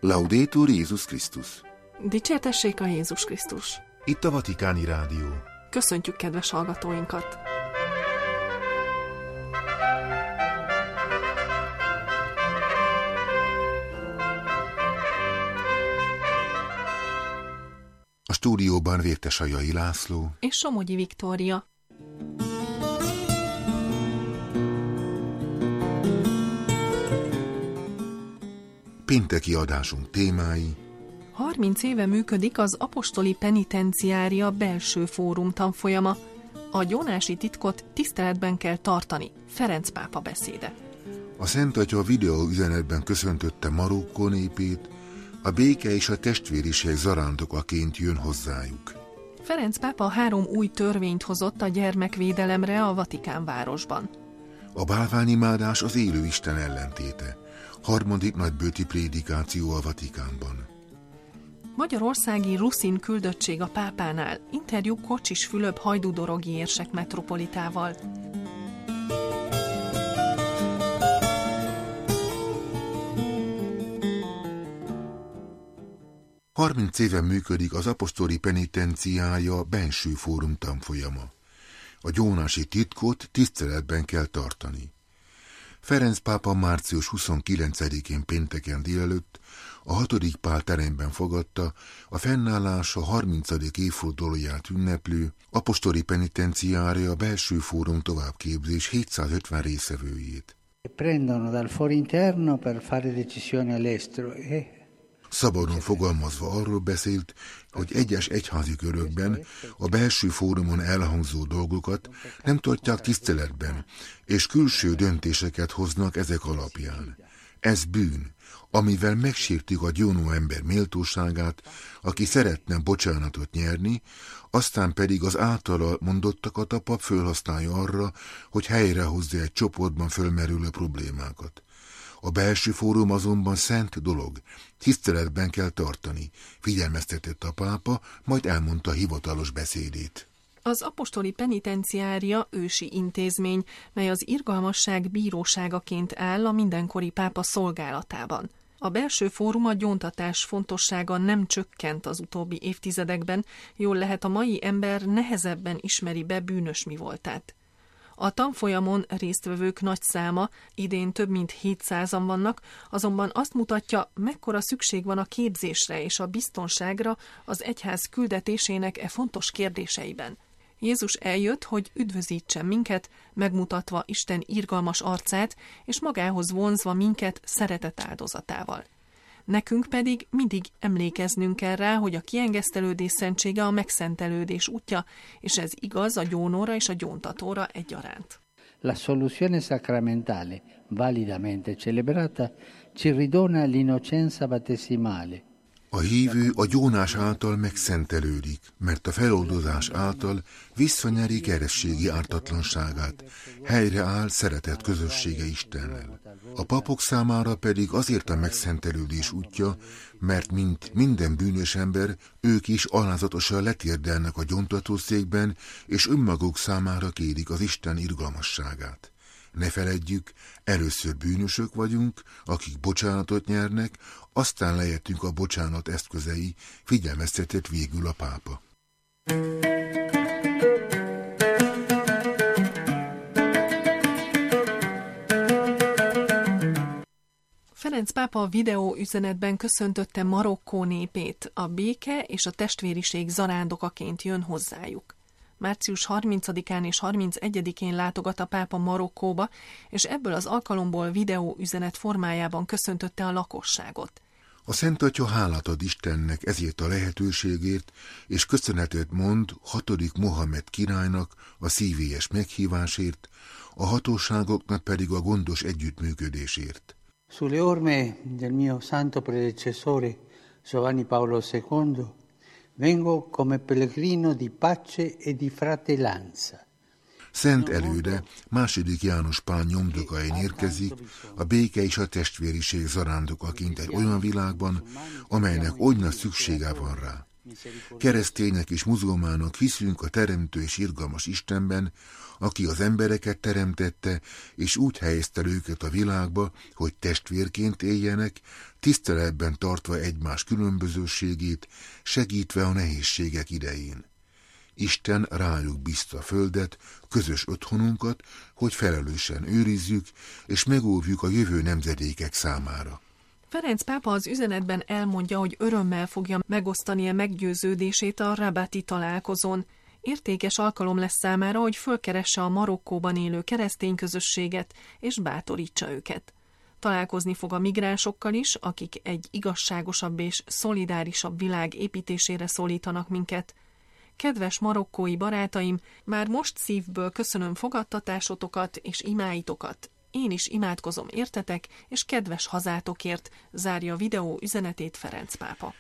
Laudetur Jézus Krisztus. Dicsértessék a Jézus Krisztus. Itt a Vatikáni Rádió. Köszöntjük kedves hallgatóinkat! A stúdióban Vértesajai László és Somogyi Viktória. Pénteki adásunk témái: 30 éve működik az apostoli penitenciária belső fórum tanfolyama. A gyónási titkot tiszteletben kell tartani. Ferenc pápa beszéde. A Szent Atya videó üzenetben köszöntötte Marokkó népét, a béke és a testvériség zarándokaként jön hozzájuk. Ferenc pápa 3 új törvényt hozott a gyermekvédelemre a Vatikán városban. A bálványimádás az élő Isten ellentéte. 3. nagybőti prédikáció a Vatikánban. Magyarországi Ruszin küldöttség a pápánál. Interjú Kocsis Fülöp hajdúdorogi érsek metropolitával. – 30 éve működik az apostoli penitenciája belső fórum tanfolyama. A gyónási titkot tiszteletben kell tartani. Ferenc pápa március 29-én pénteken délelőtt a 6. Pál teremben fogadta a fennállása 30. évfordulóját ünneplő apostoli penitenciária belső fórum továbbképzés 750 részevőjét. Prendono dal foro interno per fare decisioni all'estero. Szabadon fogalmazva arról beszélt, hogy egyes egyházi körökben a belső fórumon elhangzó dolgokat nem tartják tiszteletben, és külső döntéseket hoznak ezek alapján. Ez bűn, amivel megsértik a gyónó ember méltóságát, aki szeretne bocsánatot nyerni, aztán pedig az általa mondottakat a pap fölhasználja arra, hogy helyrehozza egy csoportban fölmerülő problémákat. A belső fórum azonban szent dolog, tiszteletben kell tartani, figyelmeztetett a pápa, majd elmondta hivatalos beszédét. Az apostoli penitenciária ősi intézmény, mely az irgalmasság bíróságaként áll a mindenkori pápa szolgálatában. A belső fórum a gyóntatás fontossága nem csökkent az utóbbi évtizedekben, jól lehet a mai ember nehezebben ismeri be bűnös mivoltát. A tanfolyamon résztvevők nagy száma, idén több mint 700-an vannak, azonban azt mutatja, mekkora szükség van a képzésre és a biztonságra az egyház küldetésének fontos kérdéseiben. Jézus eljött, hogy üdvözítsen minket, megmutatva Isten irgalmas arcát, és magához vonzva minket szeretet áldozatával. Nekünk pedig mindig emlékeznünk kell rá, hogy a kiengesztelődés szentsége a megszentelődés útja, és ez igaz a gyónóra és a gyóntatóra egyaránt. La soluzione sacramentale, validamente celebrata, ci ridona l'innocenza battesimale. A hívő a gyónás által megszentelődik, mert a feloldozás által visszanyeri kerességi ártatlanságát, helyreáll szeretett közössége Istennel. A papok számára pedig azért a megszentelődés útja, mert mint minden bűnös ember, ők is alázatosan letérdelnek a gyóntatószékben, és önmaguk számára kérik az Isten irgalmasságát. Ne feledjük, először bűnösök vagyunk, akik bocsánatot nyernek, aztán lehetünk a bocsánat eszközei, figyelmeztetett végül a pápa. Ferenc pápa videó üzenetben köszöntötte Marokkó népét, a béke és a testvériség zarándokaként jön hozzájuk. Március 30-án és 31-én látogat a pápa Marokkóba, és ebből az alkalomból videó üzenet formájában köszöntötte a lakosságot. A Szent Atya hálát ad Istennek ezért a lehetőségért, és köszönetet mond 6. Mohamed királynak a szívélyes meghívásért, a hatóságoknak pedig a gondos együttműködésért. Sulle orme del mio santo predecessore Giovanni Paolo II vengo come pellegrino di pace e di fratellanza. Szent előde, II. János Pál nyomdokain érkezik, a béke és a testvériség zarándokaként egy olyan világban, amelynek oly nagy szüksége van rá. Keresztények és muzulmánok hiszünk a teremtő és irgalmas Istenben, aki az embereket teremtette, és úgy helyezte őket a világba, hogy testvérként éljenek, tiszteletben tartva egymás különbözőségét, segítve a nehézségek idején. Isten rájuk bízta a földet, közös otthonunkat, hogy felelősen őrizzük, és megóvjuk a jövő nemzedékek számára. Ferenc pápa az üzenetben elmondja, hogy örömmel fogja megosztani a meggyőződését a rabati találkozón. Értékes alkalom lesz számára, hogy fölkeresse a Marokkóban élő keresztény közösséget, és bátorítsa őket. Találkozni fog a migránsokkal is, akik egy igazságosabb és szolidárisabb világ építésére szólítanak minket. Kedves marokkói barátaim, már most szívből köszönöm fogadtatásotokat és imáitokat. Én is imádkozom értetek, és kedves hazátokért, zárja a videó üzenetét Ferenc pápa.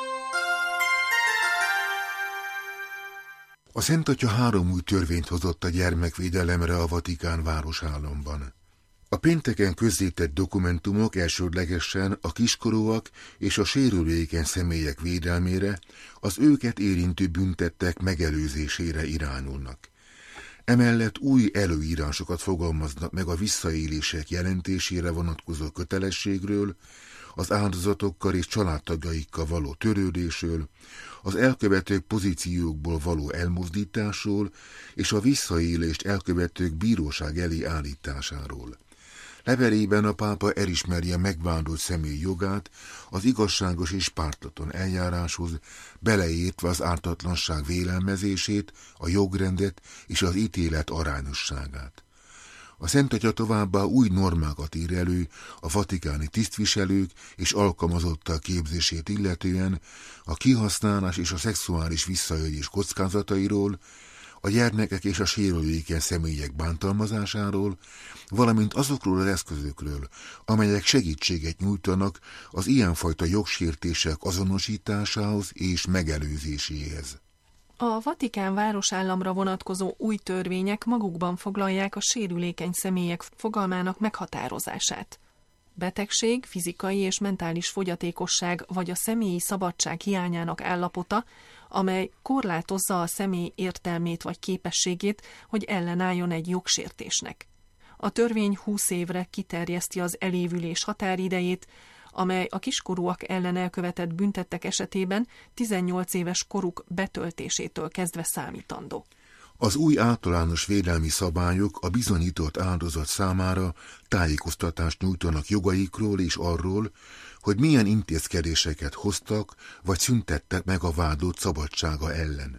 A Szent Atya 3 új törvényt hozott a gyermekvédelemre a Vatikán városállamban. A pénteken közzétett dokumentumok elsődlegesen a kiskorúak és a sérülékeny személyek védelmére, az őket érintő büntettek megelőzésére irányulnak. Emellett új előírásokat fogalmaznak meg a visszaélések jelentésére vonatkozó kötelességről, az áldozatokkal és családtagjaikkal való törődésről, az elkövetők pozíciókból való elmozdításról és a visszaélést elkövetők bíróság elé állításáról. Levelében a pápa elismeri a megvádolt személy jogát az igazságos és pártatlan eljáráshoz, beleértve az ártatlanság vélelmezését, a jogrendet és az ítélet arányosságát. A Szent Atya továbbá új normákat ír elő a vatikáni tisztviselők és alkalmazottak képzését illetően, a kihasználás és a szexuális visszaélés kockázatairól, a gyermekek és a sérülékeny személyek bántalmazásáról, valamint azokról az eszközökről, amelyek segítséget nyújtanak az ilyenfajta jogsértések azonosításához és megelőzéséhez. A Vatikán városállamra vonatkozó új törvények magukban foglalják a sérülékeny személyek fogalmának meghatározását. Betegség, fizikai és mentális fogyatékosság vagy a személyi szabadság hiányának állapota, amely korlátozza a személy értelmét vagy képességét, hogy ellenálljon egy jogsértésnek. A törvény 20 évre kiterjeszti az elévülés határidejét, amely a kiskorúak ellen elkövetett büntettek esetében 18 éves koruk betöltésétől kezdve számítandó. Az új általános védelmi szabályok a bizonyított áldozat számára tájékoztatást nyújtanak jogaikról és arról, hogy milyen intézkedéseket hoztak vagy szüntettek meg a vádlott szabadsága ellen.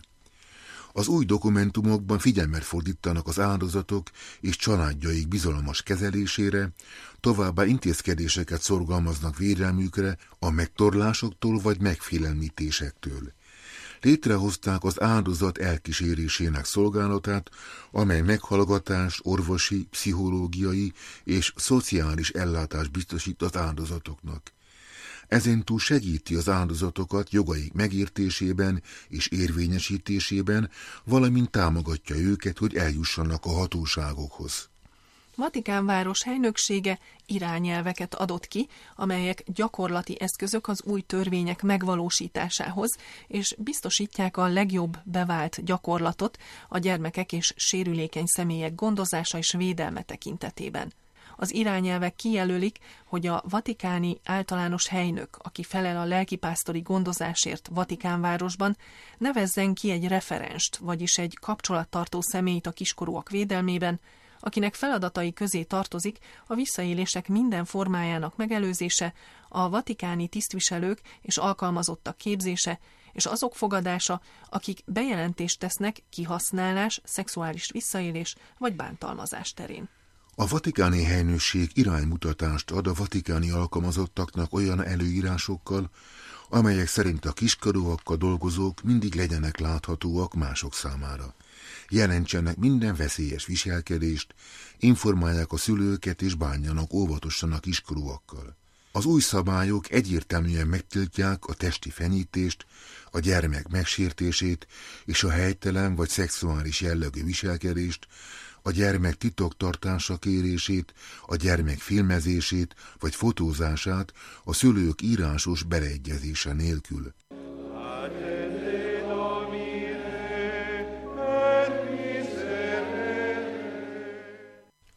Az új dokumentumokban figyelmet fordítanak az áldozatok és családjaik bizalmas kezelésére, továbbá intézkedéseket szorgalmaznak védelmükre a megtorlásoktól vagy megfélemlítésektől. Létrehozták az áldozat elkísérésének szolgálatát, amely meghallgatás, orvosi, pszichológiai és szociális ellátást biztosít az áldozatoknak. Ezentúl segíti az áldozatokat jogaik megértésében és érvényesítésében, valamint támogatja őket, hogy eljussanak a hatóságokhoz. Vatikán város helynöksége irányelveket adott ki, amelyek gyakorlati eszközök az új törvények megvalósításához, és biztosítják a legjobb bevált gyakorlatot a gyermekek és sérülékeny személyek gondozása és védelme tekintetében. Az irányelvek kijelölik, hogy a vatikáni általános helynök, aki felel a lelkipásztori gondozásért Vatikánvárosban, nevezzen ki egy referenst, vagyis egy kapcsolattartó személyt a kiskorúak védelmében, akinek feladatai közé tartozik a visszaélések minden formájának megelőzése, a vatikáni tisztviselők és alkalmazottak képzése, és azok fogadása, akik bejelentést tesznek kihasználás, szexuális visszaélés vagy bántalmazás terén. A vatikáni helynökség iránymutatást ad a vatikáni alkalmazottaknak olyan előírásokkal, amelyek szerint a kiskorúakkal dolgozók mindig legyenek láthatóak mások számára. Jelentsenek minden veszélyes viselkedést, informálják a szülőket és bánjanak óvatosan a kiskorúakkal. Az új szabályok egyértelműen megtiltják a testi fenyítést, a gyermek megsértését és a helytelen vagy szexuális jellegű viselkedést, a gyermek titoktartása kérését, a gyermek filmezését vagy fotózását a szülők írásos beleegyezése nélkül.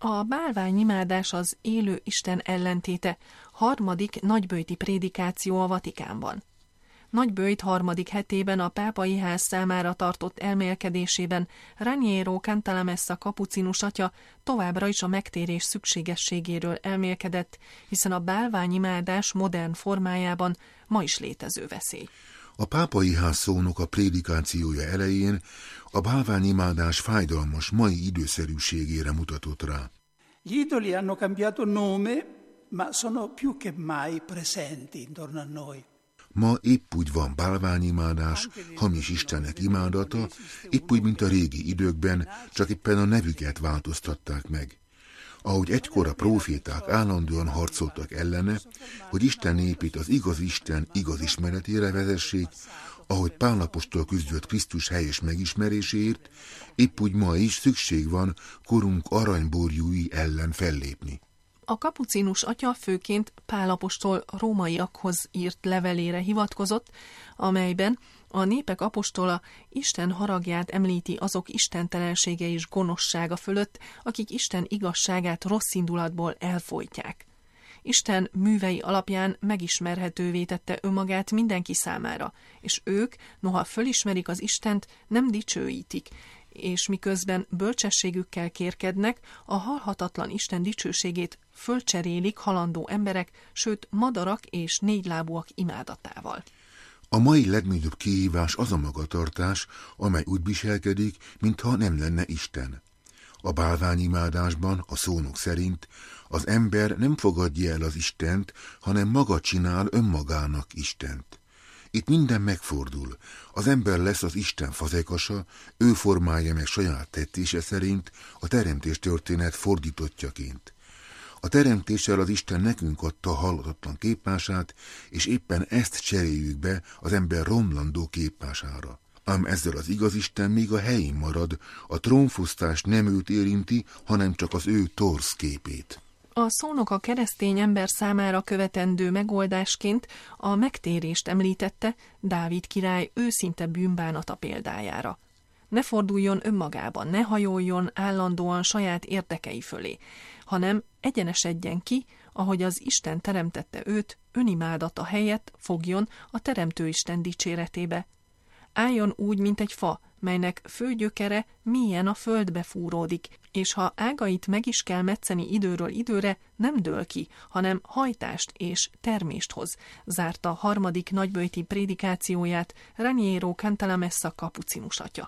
A bálványimádás az élő Isten ellentéte, harmadik nagyböjti prédikáció a Vatikánban. Nagyböjt harmadik hetében a pápai ház számára tartott elmélkedésében Raniero Cantalamessa kapucinus atya továbbra is a megtérés szükségességéről elmélkedett, hiszen a bálványimádás modern formájában ma is létező veszély. A pápai ház szónoka prédikációja elején a bálványimádás fájdalmas mai időszerűségére mutatott rá. Gli idoli hanno cambiato nome, ma sono più che mai presenti intorno a noi. Ma épp úgy van bálványimádás, hamis istenek imádata, épp úgy, mint a régi időkben, csak éppen a nevüket változtatták meg. Ahogy egykor a próféták állandóan harcoltak ellene, hogy Isten népét az igaz Isten igaz ismeretére vezessék, ahogy Pál apostol küzdött Krisztus helyes megismeréséért, épp úgy ma is szükség van korunk aranyborjúi ellen fellépni. A kapucinus atya főként Pál apostol rómaiakhoz írt levelére hivatkozott, amelyben a népek apostola Isten haragját említi azok istentelensége és gonoszsága fölött, akik Isten igazságát rossz indulatból elfojtják. Isten művei alapján megismerhetővé tette önmagát mindenki számára, és ők, noha fölismerik az Istent, nem dicsőítik, és miközben bölcsességükkel kérkednek, a halhatatlan Isten dicsőségét fölcserélik halandó emberek, sőt madarak és négylábúak imádatával. A mai legnagyobb kihívás az a magatartás, amely úgy viselkedik, mintha nem lenne Isten. A bálványimádásban, a szónok szerint, az ember nem fogadja el az Istent, hanem maga csinál önmagának Istent. Itt minden megfordul. Az ember lesz az Isten fazekasa, ő formálja meg saját tettése szerint a teremtés történet fordítottjaként. A teremtéssel az Isten nekünk adta halhatatlan képmását, és éppen ezt cseréljük be az ember romlandó képmására. Ám ezzel az igaz Isten még a helyén marad, a trónfosztás nem őt érinti, hanem csak az ő torz képét. A szónok a keresztény ember számára követendő megoldásként a megtérést említette Dávid király őszinte bűnbánata példájára. Ne forduljon önmagában, ne hajoljon állandóan saját érdekei fölé, hanem egyenesedjen ki, ahogy az Isten teremtette őt, önimádata helyett fogjon a teremtő Isten dicséretébe. Álljon úgy, mint egy fa, melynek fő gyökere mélyen a földbe fúródik, és ha ágait meg is kell metszeni időről időre, nem dől ki, hanem hajtást és termést hoz, zárta a harmadik nagyböjti prédikációját Raniero Cantalamessa kapucinus atya.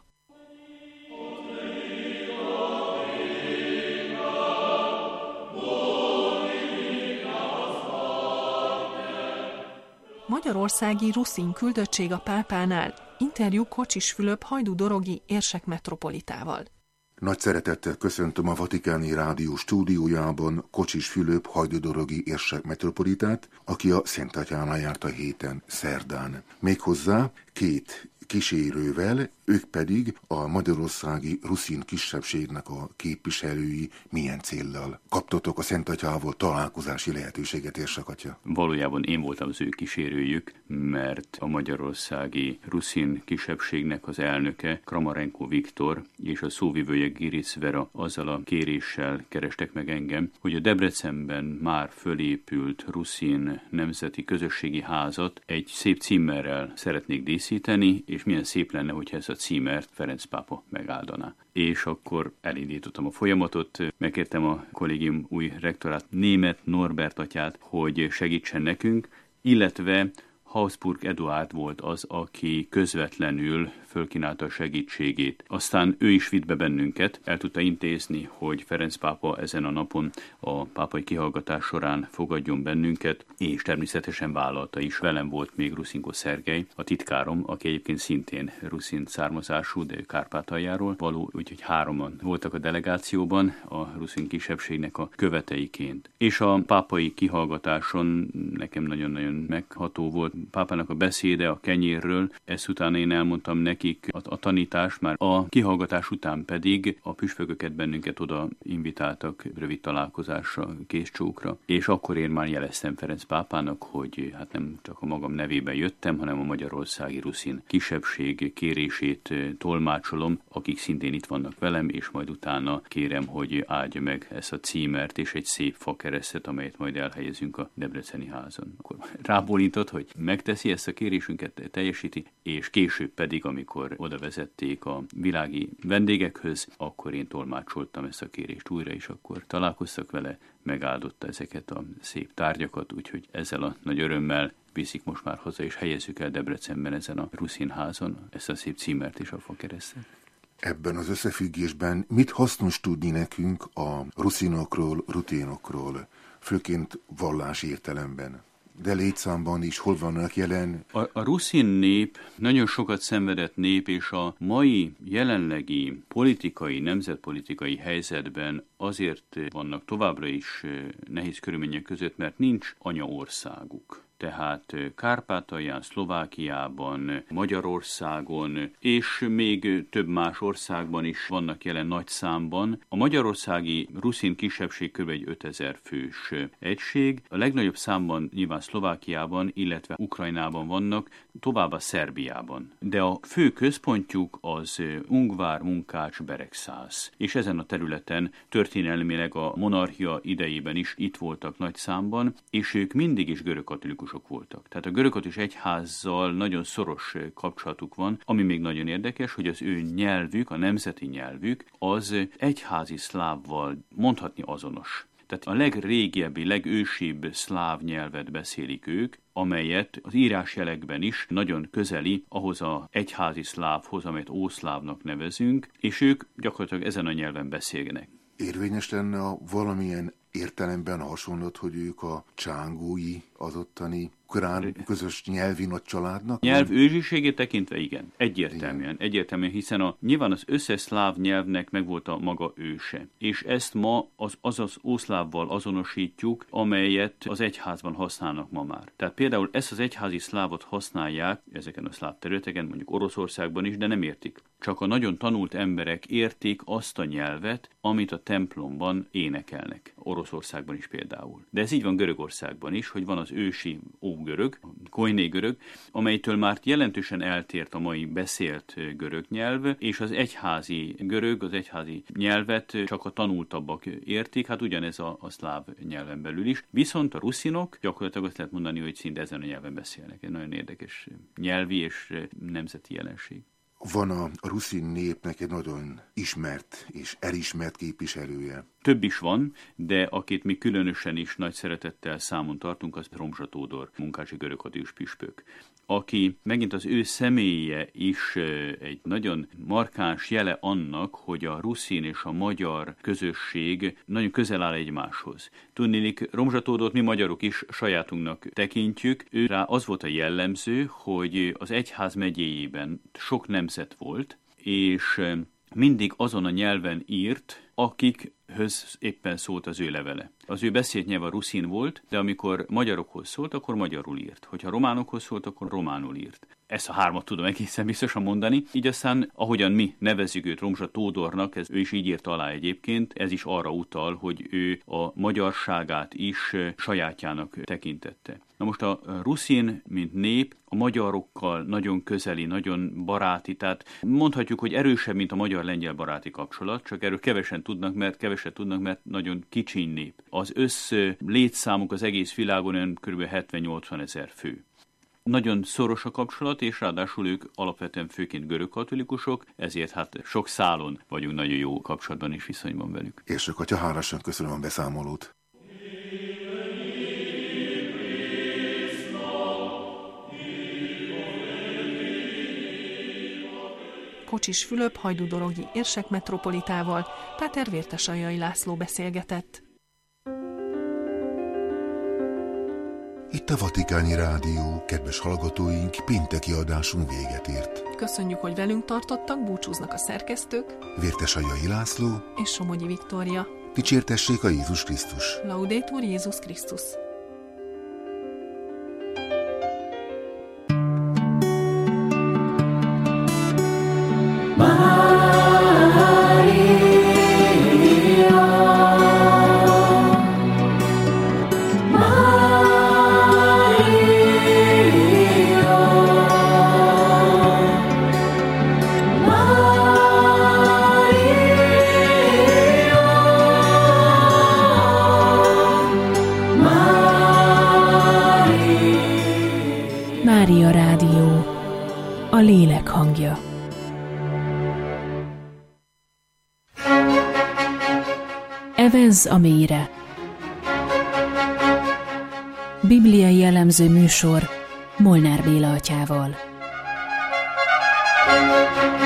Magyarországi ruszin küldöttség a pápánál, interjú Kocsis Fülöp hajdú-dorogi érsek metropolitával. Nagy szeretettel köszöntöm a Vatikáni Rádió stúdiójában Kocsis Fülöp hajdú-dorogi érsek metropolitát, aki a Szentatyánál járt a héten szerdán. Méghozzá két kísérővel, ők pedig a magyarországi ruszin kisebbségnek a képviselői. Milyen céllal kaptatok a Szentatyával találkozási lehetőséget, érsek atya? Valójában én voltam az ő kísérőjük, mert a magyarországi ruszin kisebbségnek az elnöke, Kramarenko Viktor és a szóvivője Giric Vera azzal a kéréssel kerestek meg engem, hogy a Debrecenben már fölépült ruszin nemzeti közösségi házat egy szép címerrel szeretnék díszíteni, és milyen szép lenne, hogyha ezt a címert Ferenc pápa megáldaná. És akkor elindítottam a folyamatot, megkértem a kollégium új rektorát, Németh Norbert atyát, hogy segítsen nekünk, illetve Habsburg Eduárd volt az, aki közvetlenül fölkínálta a segítségét. Aztán ő is vitt be bennünket, el tudta intézni, hogy Ferenc pápa ezen a napon a pápai kihallgatás során fogadjon bennünket, és természetesen vállalta is. Velem volt még Ruszinko Szergej, a titkárom, aki egyébként szintén ruszin származású, de Kárpátaljáról való, úgyhogy hárman voltak a delegációban a ruszin kisebbségnek a követeiként. És a pápai kihallgatáson nekem nagyon-nagyon megható volt, pápának a beszéde a kenyérről, ezt utána én elmondtam nekik a tanítást, már a kihallgatás után pedig a püspököket bennünket oda invitáltak rövid találkozásra, kézcsókra, és akkor én már jeleztem Ferenc pápának, hogy hát nem csak a magam nevében jöttem, hanem a magyarországi ruszin kisebbség kérését tolmácsolom, akik szintén itt vannak velem, és majd utána kérem, hogy áldja meg ezt a címert és egy szép fakeresztet, amelyet majd elhelyezünk a Debreceni házon. Akkor rábólintott, hogy megteszi ezt a kérésünket, teljesíti, és később pedig, amikor oda vezették a világi vendégekhöz, akkor én tolmácsoltam ezt a kérést újra, és akkor találkoztak vele, megáldotta ezeket a szép tárgyakat, úgyhogy ezzel a nagy örömmel viszik most már haza, és helyezzük el Debrecenben ezen a ruszin házon ezt a szép címert és a fakeresztet. Ebben az összefüggésben mit hasznos tudni nekünk a ruszinokról, ruténokról, főként vallási értelemben? De létszámban is hol vannak jelen? A ruszin nép nagyon sokat szenvedett nép, és a mai jelenlegi politikai, nemzetpolitikai helyzetben azért vannak továbbra is nehéz körülmények között, mert nincs anyaországuk. Tehát Kárpátalján, Szlovákiában, Magyarországon és még több más országban is vannak jelen nagy számban. A magyarországi ruszin kisebbség kb. 5000 fős egység. A legnagyobb számban nyilván Szlovákiában, illetve Ukrajnában vannak, továbbá Szerbiában. De a fő központjuk az Ungvár, Munkács, Beregszász. És ezen a területen történelmileg a monarchia idejében is itt voltak nagy számban, és ők mindig is görögkatolikusok voltak. Tehát a görögkatolikus egyházzal nagyon szoros kapcsolatuk van, ami még nagyon érdekes, hogy az ő nyelvük, a nemzeti nyelvük az egyházi szlávval mondhatni azonos. Tehát a legrégebbi, legősibb szláv nyelvet beszélik ők, amelyet az írásjelekben is nagyon közeli ahhoz az egyházi szlávhoz, amelyet ószlávnak nevezünk, és ők gyakorlatilag ezen a nyelven beszélnek. Érvényes lenne a valamilyen értelemben hasonlott, hogy ők a csángói az ottani korán közös nyelvi nagy családnak? Nyelv ősiségét tekintve igen, egyértelműen, hiszen nyilván az összes szláv nyelvnek megvolt a maga őse. És ezt ma az ószlávval azonosítjuk, amelyet az egyházban használnak ma már. Tehát például ezt az egyházi szlávot használják ezeken a szláv területeken, mondjuk Oroszországban is, de nem értik. Csak a nagyon tanult emberek értik azt a nyelvet, amit a templomban énekelnek. Oroszországban is például. De ez így van Görögországban is, hogy van az ősi ógörög, koiné görög, amelytől már jelentősen eltért a mai beszélt görög nyelv, és az egyházi görög, az egyházi nyelvet csak a tanultabbak értik, hát ugyanez a szláv nyelven belül is. Viszont a ruszinok gyakorlatilag azt lehet mondani, hogy szinte ezen a nyelven beszélnek. Egy nagyon érdekes nyelvi és nemzeti jelenség. Van a ruszin népnek egy nagyon ismert és elismert képviselője. Több is van, de akit mi különösen is nagy szeretettel számon tartunk, az Romzsa Tódor, munkácsi görögkatolikus püspök, aki megint az ő személye is egy nagyon markáns jele annak, hogy a ruszin és a magyar közösség nagyon közel áll egymáshoz. Tudniillik, Romzsa Tódort mi magyarok is sajátunknak tekintjük. Őrá az volt a jellemző, hogy az egyház megyéjében sok nemzet volt, és mindig azon a nyelven írt, akikhöz éppen szólt az ő levele. Az ő beszélt nyelv a ruszin volt, de amikor magyarokhoz szólt, akkor magyarul írt. Hogyha románokhoz szólt, akkor románul írt. Ezt a hármat tudom egészen biztosan mondani. Így aztán, ahogyan mi nevezzük őt Romzsa Tódornak, ő is így írta alá egyébként, ez is arra utal, hogy ő a magyarságát is sajátjának tekintette. Na most a ruszin, mint nép, a magyarokkal nagyon közeli, nagyon baráti, tehát mondhatjuk, hogy erősebb, mint a magyar-lengyel baráti kapcsolat, csak erről keveset tudnak, mert nagyon kicsiny nép. Az létszámuk az egész világon olyan kb. 70-80 ezer fő. Nagyon szoros a kapcsolat, és ráadásul ők alapvetően főként görögkatolikusok, ezért hát sok szálon vagyunk nagyon jó kapcsolatban és viszonyban velük. És atya, hálásan köszönöm a beszámolót. Kocsis Fülöp hajdúdorogi érsek metropolitával Páter Vértesaljai László beszélgetett. Itt a Vatikáni Rádió, kedves hallgatóink, pénteki adásunk véget ért. Köszönjük, hogy velünk tartottak, búcsúznak a szerkesztők, Vértesaljai László és Somogyi Viktória. Dicsértessék a Jézus Krisztus! Laudetur Jézus Krisztus! Mária Rádió, a lélek hangja. Evezz a mélyre. Bibliai elemző műsor Molnár Béla atyával.